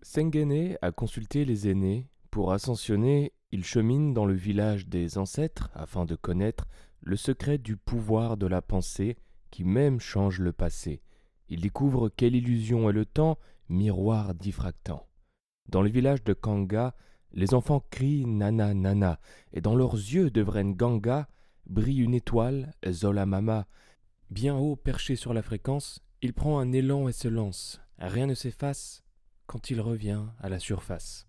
Sengene a consulté les aînés. Pour ascensionner, il chemine dans le village des ancêtres afin de connaître le secret du pouvoir de la pensée qui même change le passé. Il découvre quelle illusion est le temps, miroir diffractant. Dans le village de Kanga, les enfants crient Nana Nana, et dans leurs yeux de Vrenganga brille une étoile, Zola Mama. Bien haut, perché sur la fréquence, il prend un élan et se lance. Rien ne s'efface quand il revient à la surface.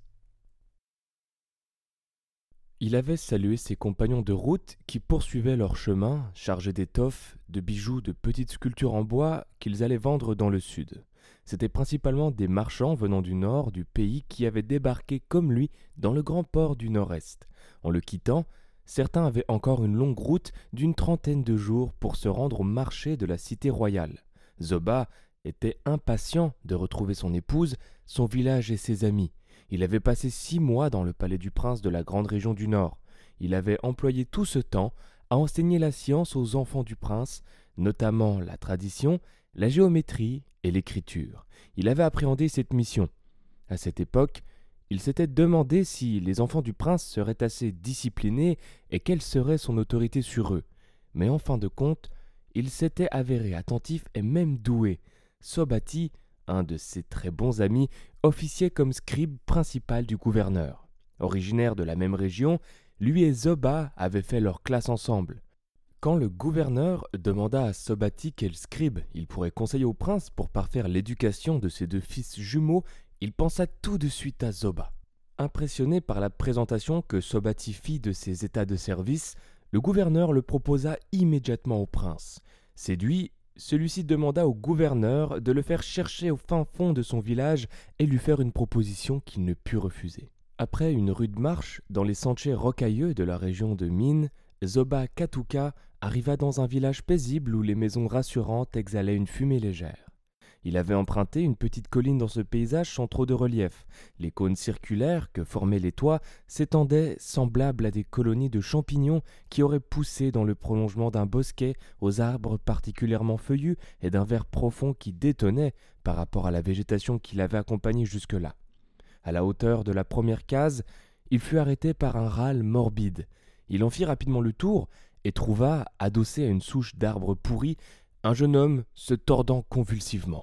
Il avait salué ses compagnons de route qui poursuivaient leur chemin, chargés d'étoffes, de bijoux, de petites sculptures en bois qu'ils allaient vendre dans le sud. C'étaient principalement des marchands venant du nord du pays qui avaient débarqué comme lui dans le grand port du nord-est. En le quittant, certains avaient encore une longue route d'une trentaine de jours pour se rendre au marché de la cité royale. Zoba était impatient de retrouver son épouse, son village et ses amis. Il avait passé 6 mois dans le palais du prince de la grande région du Nord. Il avait employé tout ce temps à enseigner la science aux enfants du prince, notamment la tradition, la géométrie et l'écriture. Il avait appréhendé cette mission. À cette époque, il s'était demandé si les enfants du prince seraient assez disciplinés et quelle serait son autorité sur eux. Mais en fin de compte, il s'était avéré attentif et même doué. Sobati, un de ses très bons amis, officiait comme scribe principal du gouverneur. Originaire de la même région, lui et Zoba avaient fait leur classe ensemble. Quand le gouverneur demanda à Sobati quel scribe il pourrait conseiller au prince pour parfaire l'éducation de ses 2 fils jumeaux, il pensa tout de suite à Zoba. Impressionné par la présentation que Sobati fit de ses états de service, le gouverneur le proposa immédiatement au prince. Séduit, celui-ci demanda au gouverneur de le faire chercher au fin fond de son village et lui faire une proposition qu'il ne put refuser. Après une rude marche dans les sentiers rocailleux de la région de Mine, Zoba Katuka arriva dans un village paisible où les maisons rassurantes exhalaient une fumée légère. Il avait emprunté une petite colline dans ce paysage sans trop de relief. Les cônes circulaires que formaient les toits s'étendaient semblables à des colonies de champignons qui auraient poussé dans le prolongement d'un bosquet aux arbres particulièrement feuillus et d'un vert profond qui détonnait par rapport à la végétation qui l'avait accompagné jusque-là. À la hauteur de la première case, il fut arrêté par un râle morbide. Il en fit rapidement le tour et trouva, adossé à une souche d'arbre pourri, un jeune homme se tordant convulsivement.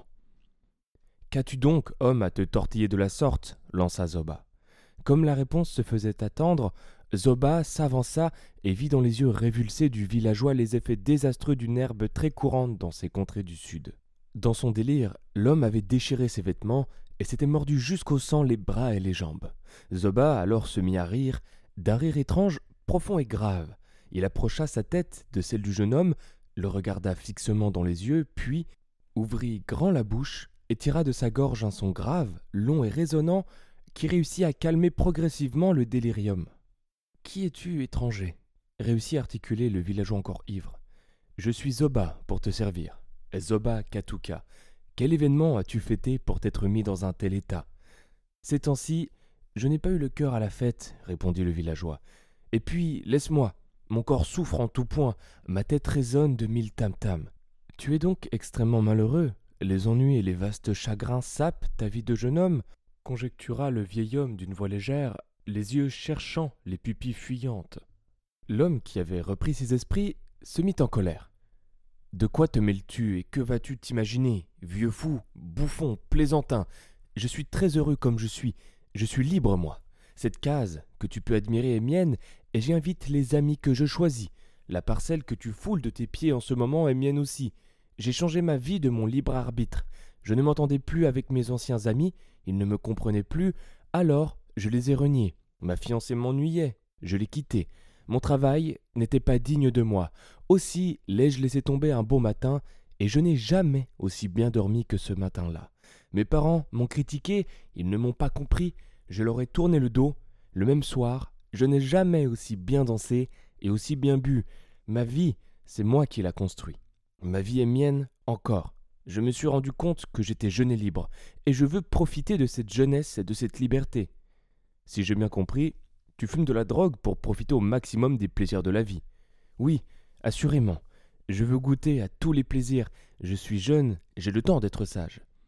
« Qu'as-tu donc, homme, à te tortiller de la sorte » lança Zoba. Comme la réponse se faisait attendre, Zoba s'avança et vit dans les yeux révulsés du villageois les effets désastreux d'une herbe très courante dans ces contrées du sud. Dans son délire, l'homme avait déchiré ses vêtements et s'était mordu jusqu'au sang les bras et les jambes. Zoba alors se mit à rire, d'un rire étrange, profond et grave. Il approcha sa tête de celle du jeune homme, le regarda fixement dans les yeux, puis ouvrit grand la bouche et tira de sa gorge un son grave, long et résonnant qui réussit à calmer progressivement le délirium. « Qui es-tu, étranger » réussit à articuler le villageois encore ivre. « Je suis Zoba pour te servir. Zoba Katuka. Quel événement as-tu fêté pour t'être mis dans un tel état ?»« Ces temps-ci, je n'ai pas eu le cœur à la fête, » répondit le villageois. « Et puis, laisse-moi. Mon corps souffre en tout point, ma tête résonne de 1000 tam-tams. »« Tu es donc extrêmement malheureux. Les ennuis et les vastes chagrins sapent ta vie de jeune homme, » conjectura le vieil homme d'une voix légère, les yeux cherchants, les pupilles fuyantes. L'homme qui avait repris ses esprits se mit en colère. « De quoi te mêles-tu et que vas-tu t'imaginer, vieux fou, bouffon, plaisantin ? Je suis très heureux comme je suis libre moi. Cette case que tu peux admirer est mienne et j'y invite les amis que je choisis. La parcelle que tu foules de tes pieds en ce moment est mienne aussi. J'ai changé ma vie de mon libre arbitre. Je ne m'entendais plus avec mes anciens amis, ils ne me comprenaient plus, alors je les ai reniés. Ma fiancée m'ennuyait, je l'ai quittée. Mon travail n'était pas digne de moi. Aussi l'ai-je laissé tomber un beau matin et je n'ai jamais aussi bien dormi que ce matin-là. Mes parents m'ont critiqué, ils ne m'ont pas compris, je leur ai tourné le dos. Le même soir, je n'ai jamais aussi bien dansé et aussi bien bu. Ma vie, c'est moi qui la construis. Ma vie est mienne encore. Je me suis rendu compte que j'étais jeune et libre, et je veux profiter de cette jeunesse et de cette liberté. Si j'ai bien compris, tu fumes de la drogue pour profiter au maximum des plaisirs de la vie. Oui, assurément. Je veux goûter à tous les plaisirs. Je suis jeune, j'ai le temps d'être sage.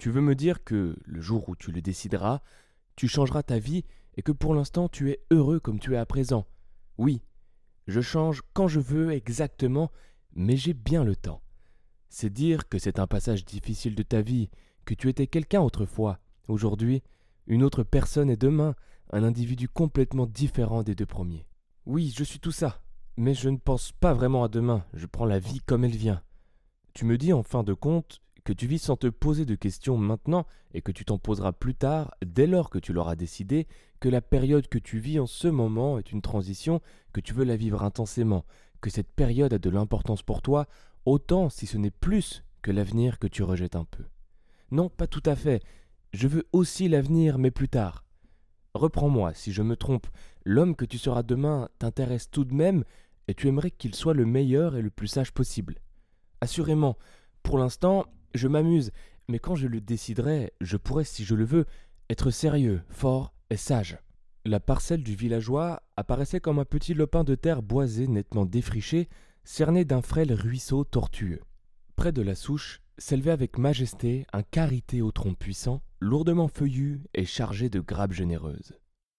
Tu veux me dire que, le jour où tu le décideras, tu changeras ta vie et que pour l'instant tu es heureux comme tu es à présent. Oui, je change quand je veux exactement, mais j'ai bien le temps. C'est dire que c'est un passage difficile de ta vie, que tu étais quelqu'un autrefois, aujourd'hui, une autre personne et demain, un individu complètement différent des deux premiers. Oui, je suis tout ça, mais je ne pense pas vraiment à demain, je prends la vie comme elle vient. Tu me dis en fin de compte que tu vis sans te poser de questions maintenant et que tu t'en poseras plus tard, dès lors que tu l'auras décidé, que la période que tu vis en ce moment est une transition, que tu veux la vivre intensément, que cette période a de l'importance pour toi, autant si ce n'est plus que l'avenir que tu rejettes un peu. Non, pas tout à fait. Je veux aussi l'avenir, mais plus tard. Reprends-moi si je me trompe. L'homme que tu seras demain t'intéresse tout de même et tu aimerais qu'il soit le meilleur et le plus sage possible. Assurément, pour l'instant, je m'amuse, mais quand je le déciderai, je pourrai, si je le veux, être sérieux, fort et sage. La parcelle du villageois apparaissait comme un petit lopin de terre boisé nettement défriché, cerné d'un frêle ruisseau tortueux. Près de la souche s'élevait avec majesté un karité au tronc puissant, lourdement feuillu et chargé de grappes généreuses.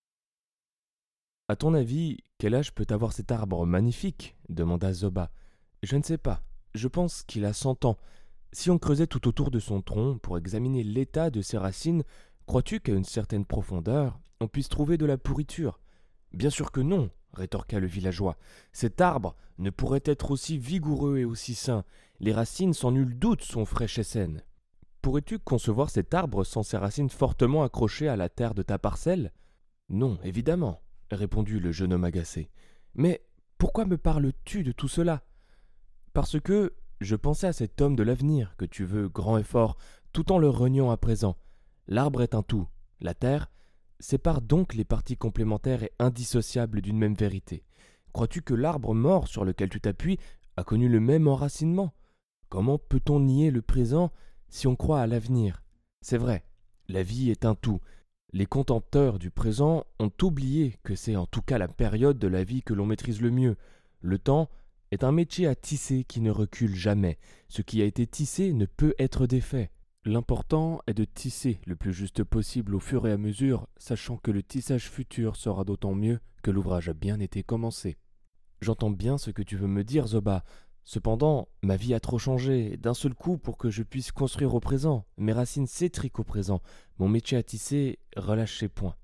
À ton avis, quel âge peut avoir cet arbre magnifique demanda Zoba. Je ne sais pas, je pense qu'il a 100 ans. Si on creusait tout autour de son tronc pour examiner l'état de ses racines, crois-tu qu'à une certaine profondeur, on puisse trouver de la pourriture? Bien sûr que non, rétorqua le villageois. Cet arbre ne pourrait être aussi vigoureux et aussi sain. Les racines, sans nul doute, sont fraîches et saines. Pourrais-tu concevoir cet arbre sans ses racines fortement accrochées à la terre de ta parcelle? Non, évidemment, répondit le jeune homme agacé. Mais pourquoi me parles-tu de tout cela? Parce que je pensais à cet homme de l'avenir que tu veux grand et fort, tout en le reniant à présent. L'arbre est un tout, la terre sépare donc les parties complémentaires et indissociables d'une même vérité. Crois-tu que l'arbre mort sur lequel tu t'appuies a connu le même enracinement? Comment peut-on nier le présent si on croit à l'avenir? C'est vrai, la vie est un tout. Les contempteurs du présent ont oublié que c'est en tout cas la période de la vie que l'on maîtrise le mieux. Le temps est un métier à tisser qui ne recule jamais. Ce qui a été tissé ne peut être défait. L'important est de tisser le plus juste possible au fur et à mesure, sachant que le tissage futur sera d'autant mieux que l'ouvrage a bien été commencé. J'entends bien ce que tu veux me dire, Zoba. Cependant, ma vie a trop changé, d'un seul coup pour que je puisse construire au présent. Mes racines s'étriquent au présent. Mon métier à tisser relâche ses poings.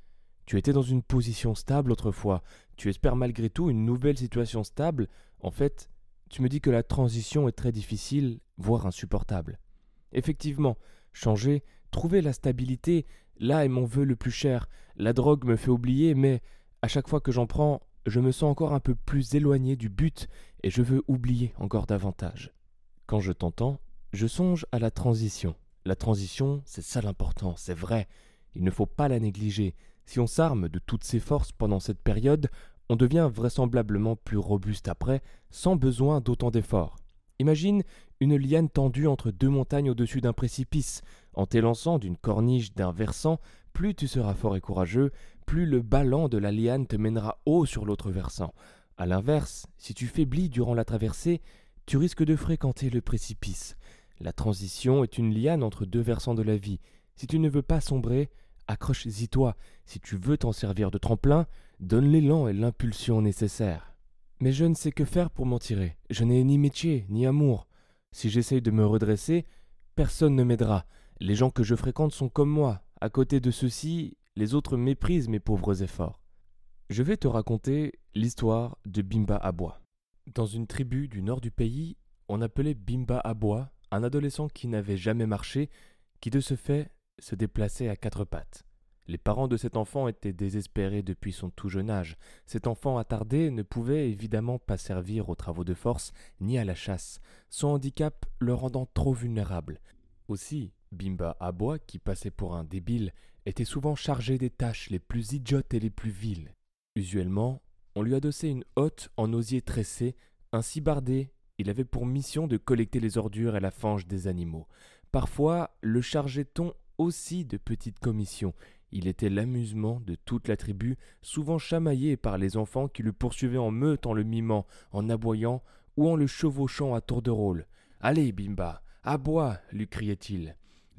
Tu étais dans une position stable autrefois. Tu espères malgré tout une nouvelle situation stable. En fait, tu me dis que la transition est très difficile, voire insupportable. Effectivement, changer, trouver la stabilité, là est mon vœu le plus cher. La drogue me fait oublier, mais à chaque fois que j'en prends, je me sens encore un peu plus éloigné du but et je veux oublier encore davantage. Quand je t'entends, je songe à la transition. La transition, c'est ça l'important, c'est vrai. Il ne faut pas la négliger. Si on s'arme de toutes ses forces pendant cette période, on devient vraisemblablement plus robuste après, sans besoin d'autant d'efforts. Imagine une liane tendue entre deux montagnes au-dessus d'un précipice. En t'élançant d'une corniche d'un versant, plus tu seras fort et courageux, plus le ballon de la liane te mènera haut sur l'autre versant. A l'inverse, si tu faiblis durant la traversée, tu risques de fréquenter le précipice. La transition est une liane entre deux versants de la vie. Si tu ne veux pas sombrer, accroche-y toi. Si tu veux t'en servir de tremplin, donne l'élan et l'impulsion nécessaires. Mais je ne sais que faire pour m'en tirer. Je n'ai ni métier, ni amour. Si j'essaye de me redresser, personne ne m'aidera. Les gens que je fréquente sont comme moi. À côté de ceux-ci, les autres méprisent mes pauvres efforts. Je vais te raconter l'histoire de Bimba Abwa. Dans une tribu du nord du pays, on appelait Bimba Abwa un adolescent qui n'avait jamais marché, qui de ce fait se déplaçait à quatre pattes. Les parents de cet enfant étaient désespérés depuis son tout jeune âge. Cet enfant attardé ne pouvait évidemment pas servir aux travaux de force ni à la chasse, son handicap le rendant trop vulnérable. Aussi, Bimba Abwa, qui passait pour un débile, était souvent chargé des tâches les plus idiotes et les plus viles. Usuellement, on lui adossait une hotte en osier tressé, ainsi bardé, il avait pour mission de collecter les ordures et la fange des animaux. Parfois, le chargeait-on aussi de petites commissions. Il était l'amusement de toute la tribu, souvent chamaillé par les enfants qui le poursuivaient en meute en le mimant, en aboyant ou en le chevauchant à tour de rôle. « Allez, Bimba, aboie !» lui criait-il.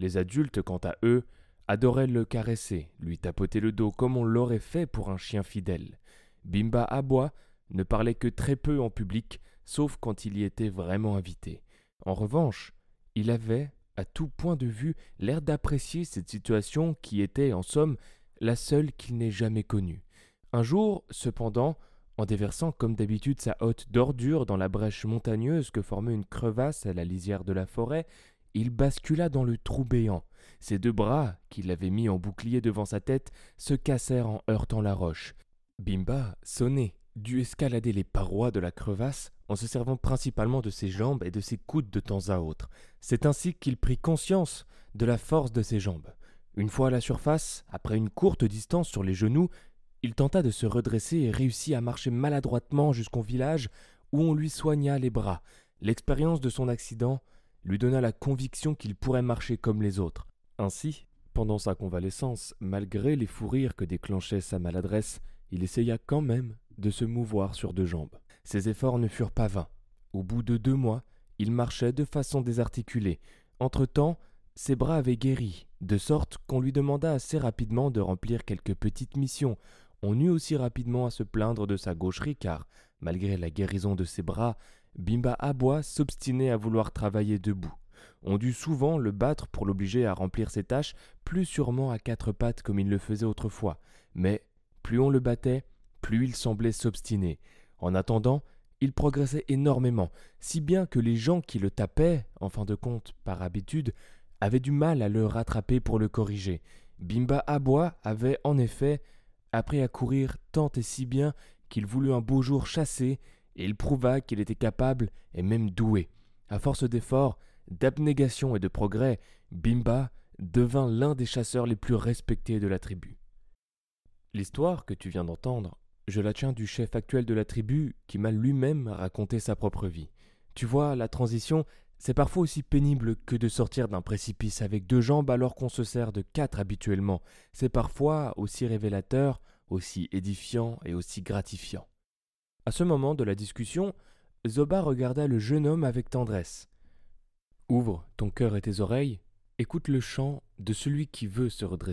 Les adultes, quant à eux, adoraient le caresser, lui tapoter le dos comme on l'aurait fait pour un chien fidèle. Bimba Abwa ne parlait que très peu en public, sauf quand il y était vraiment invité. En revanche, il avait, à tout point de vue, l'air d'apprécier cette situation qui était, en somme, la seule qu'il n'ait jamais connue. Un jour, cependant, en déversant comme d'habitude sa hotte d'ordures dans la brèche montagneuse que formait une crevasse à la lisière de la forêt, il bascula dans le trou béant. Ses deux bras, qu'il avait mis en bouclier devant sa tête, se cassèrent en heurtant la roche. Bimba, sonné, dut escalader les parois de la crevasse en se servant principalement de ses jambes et de ses coudes de temps à autre. C'est ainsi qu'il prit conscience de la force de ses jambes. Une fois à la surface, après une courte distance sur les genoux, il tenta de se redresser et réussit à marcher maladroitement jusqu'au village où on lui soigna les bras. L'expérience de son accident lui donna la conviction qu'il pourrait marcher comme les autres. Ainsi, pendant sa convalescence, malgré les fous rires que déclenchait sa maladresse, il essaya quand même de se mouvoir sur deux jambes. Ses efforts ne furent pas vains. Au bout de 2 mois, il marchait de façon désarticulée. Entre-temps, ses bras avaient guéri, de sorte qu'on lui demanda assez rapidement de remplir quelques petites missions. On eut aussi rapidement à se plaindre de sa gaucherie car, malgré la guérison de ses bras, Bimba Abwa s'obstinait à vouloir travailler debout. On dut souvent le battre pour l'obliger à remplir ses tâches, plus sûrement à 4 pattes comme il le faisait autrefois. Mais plus on le battait, plus il semblait s'obstiner. En attendant, il progressait énormément, si bien que les gens qui le tapaient, en fin de compte par habitude, avaient du mal à le rattraper pour le corriger. Bimba Abwa avait, en effet, appris à courir tant et si bien qu'il voulut un beau jour chasser, et il prouva qu'il était capable et même doué. À force d'efforts, d'abnégation et de progrès, Bimba devint l'un des chasseurs les plus respectés de la tribu. L'histoire que tu viens d'entendre, je la tiens du chef actuel de la tribu qui m'a lui-même raconté sa propre vie. Tu vois, la transition, c'est parfois aussi pénible que de sortir d'un précipice avec 2 jambes alors qu'on se sert de 4 habituellement. C'est parfois aussi révélateur, aussi édifiant et aussi gratifiant. À ce moment de la discussion, Zoba regarda le jeune homme avec tendresse. « Ouvre ton cœur et tes oreilles, écoute le chant de celui qui veut se redresser. »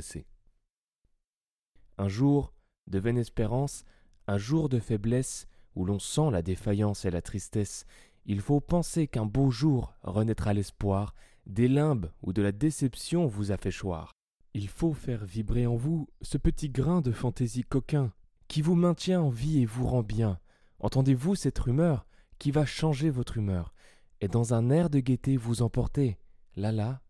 Un jour de vaine espérance, un jour de faiblesse où l'on sent la défaillance et la tristesse, il faut penser qu'un beau jour renaîtra l'espoir, des limbes ou de la déception vous a fait choir. Il faut faire vibrer en vous ce petit grain de fantaisie coquin qui vous maintient en vie et vous rend bien. Entendez-vous cette rumeur qui va changer votre humeur et dans un air de gaieté vous emporter. La.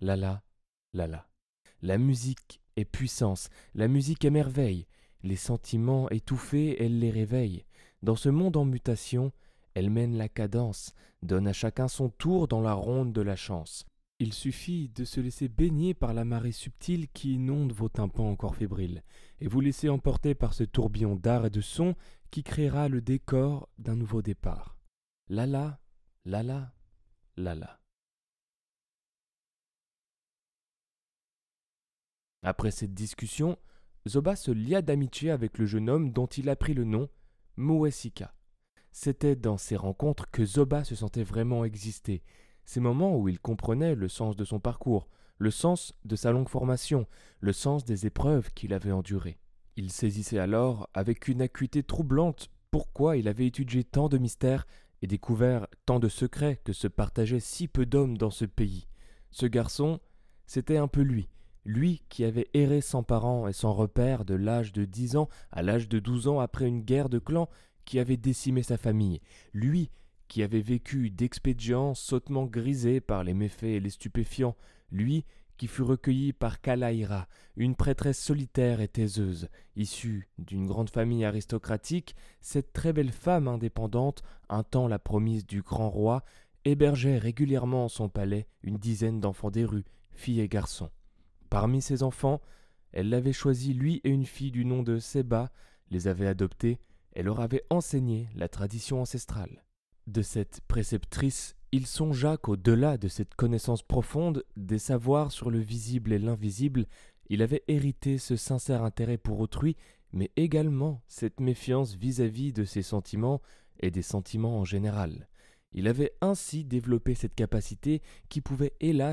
La musique est puissance, la musique est merveille. Les sentiments étouffés, elle les réveille. Dans ce monde en mutation, elle mène la cadence, donne à chacun son tour dans la ronde de la chance. Il suffit de se laisser baigner par la marée subtile qui inonde vos tympans encore fébriles, et vous laisser emporter par ce tourbillon d'art et de son qui créera le décor d'un nouveau départ. La. Après cette discussion, Zoba se lia d'amitié avec le jeune homme dont il apprit le nom, Mowesika. C'était dans ces rencontres que Zoba se sentait vraiment exister, ces moments où il comprenait le sens de son parcours, le sens de sa longue formation, le sens des épreuves qu'il avait endurées. Il saisissait alors, avec une acuité troublante, pourquoi il avait étudié tant de mystères et découvert tant de secrets que se partageaient si peu d'hommes dans ce pays. Ce garçon, c'était un peu lui qui avait erré sans parents et sans repères de l'âge de 10 ans à l'âge de 12 ans après une guerre de clans qui avait décimé sa famille, lui qui avait vécu d'expédients sottement grisés par les méfaits et les stupéfiants, lui qui fut recueilli par Kalaïra, une prêtresse solitaire et taiseuse. Issue d'une grande famille aristocratique, cette très belle femme indépendante, un temps la promise du grand roi, hébergeait régulièrement en son palais une dizaine d'enfants des rues, filles et garçons. Parmi ses enfants, elle l'avait choisi lui et une fille du nom de Seba, les avait adoptés et leur avait enseigné la tradition ancestrale. De cette préceptrice, il songea qu'au-delà de cette connaissance profonde des savoirs sur le visible et l'invisible, il avait hérité ce sincère intérêt pour autrui, mais également cette méfiance vis-à-vis de ses sentiments et des sentiments en général. Il avait ainsi développé cette capacité qui pouvait, hélas,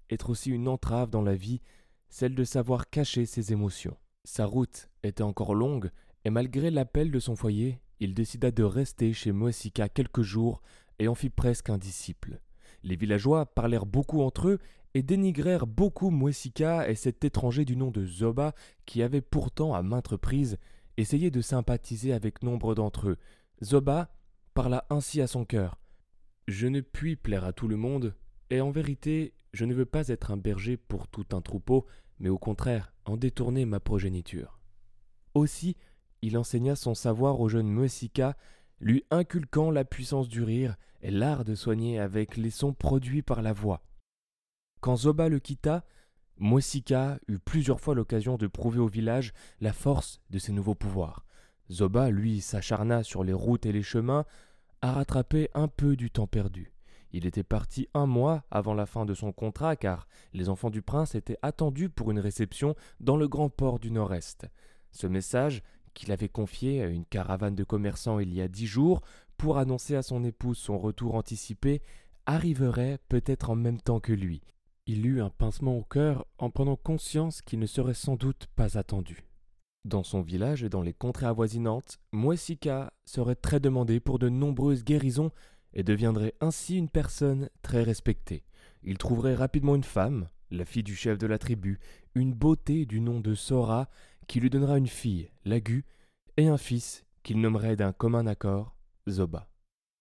être aussi une entrave dans la vie, celle de savoir cacher ses émotions. Sa route était encore longue, et malgré l'appel de son foyer, il décida de rester chez Moessika quelques jours et en fit presque un disciple. Les villageois parlèrent beaucoup entre eux et dénigrèrent beaucoup Moessika et cet étranger du nom de Zoba qui avait pourtant à maintes reprises essayé de sympathiser avec nombre d'entre eux. Zoba parla ainsi à son cœur. « Je ne puis plaire à tout le monde, et en vérité, je ne veux pas être un berger pour tout un troupeau, mais au contraire, en détourner ma progéniture. » Aussi, il enseigna son savoir au jeune Moessika, lui inculquant la puissance du rire et l'art de soigner avec les sons produits par la voix. Quand Zoba le quitta, Moessika eut plusieurs fois l'occasion de prouver au village la force de ses nouveaux pouvoirs. Zoba, lui, s'acharna sur les routes et les chemins à rattraper un peu du temps perdu. Il était parti 1 mois avant la fin de son contrat car les enfants du prince étaient attendus pour une réception dans le grand port du Nord-Est. Ce message, qu'il avait confié à une caravane de commerçants il y a 10 jours pour annoncer à son épouse son retour anticipé, arriverait peut-être en même temps que lui. Il eut un pincement au cœur en prenant conscience qu'il ne serait sans doute pas attendu. Dans son village et dans les contrées avoisinantes, Moessika serait très demandé pour de nombreuses guérisons et deviendrait ainsi une personne très respectée. Il trouverait rapidement une femme, la fille du chef de la tribu, une beauté du nom de Sora, qui lui donnera une fille, Lagu, et un fils qu'il nommerait d'un commun accord Zoba.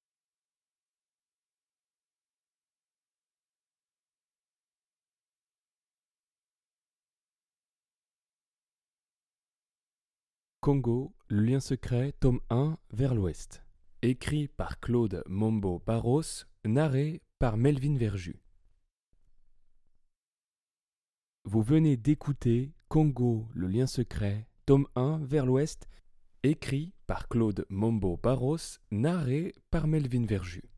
Congo, le lien secret, tome 1, vers l'ouest. Écrit par Claude Mombo Barros, narré par Melvin Verjus. Vous venez d'écouter Congo, le lien secret, tome 1, vers l'ouest, écrit par Claude Mombo Barros, narré par Melvin Verjus.